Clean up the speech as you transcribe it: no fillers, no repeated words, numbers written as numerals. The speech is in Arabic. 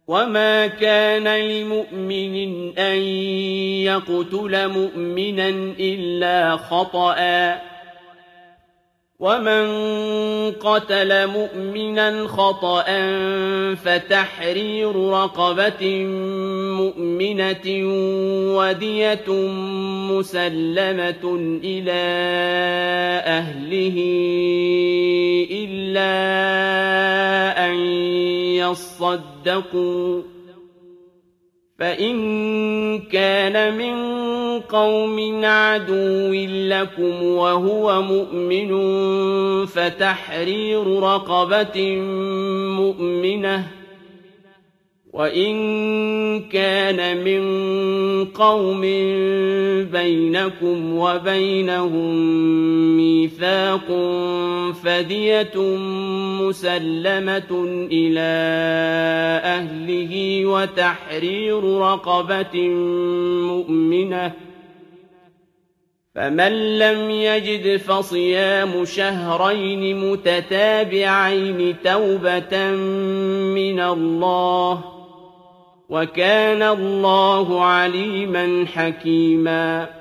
وَمَا كَانَ لِمُؤْمِنٍ أَن يَقْتُلَ مُؤْمِنًا إِلَّا خَطَأً ۚ وَمَن قَتَلَ مُؤْمِنًا خَطَأً فَتَحْرِيرُ رَقَبَةٍ مُّؤْمِنَةٍ وَدِيَةٌ مُّسَلَّمَةٌ إِلَىٰ أَهْلِهِ إِلَّا أَن يَصَّدَّقُوا ۚ فَإِن كَانَ مِن قَوْمٍ عَدُوٍّ لَّكُمْ وَهُوَ مُؤْمِنٌ فَتَحْرِيرُ رَقَبَةٍ مُّؤْمِنَةٍ ۖ وَإِن كَانَ مِن قَوْمٍ بَيْنَكُمْ وَبَيْنَهُم مِّيثَاقٌ فَدِيَةٌ مُّسَلَّمَةٌ إِلَىٰ أَهْلِهِ وَتَحْرِيرُ رَقَبَةٍ مُّؤْمِنَةٍ ۖ فَمَن لَّمْ يَجِدْ فَصِيَامُ شَهْرَيْنِ مُتَتَابِعَيْنِ تَوْبَةً مِّنَ اللَّهِ ۗ وَكَانَ اللَّهُ عَلِيمًا حَكِيمًا.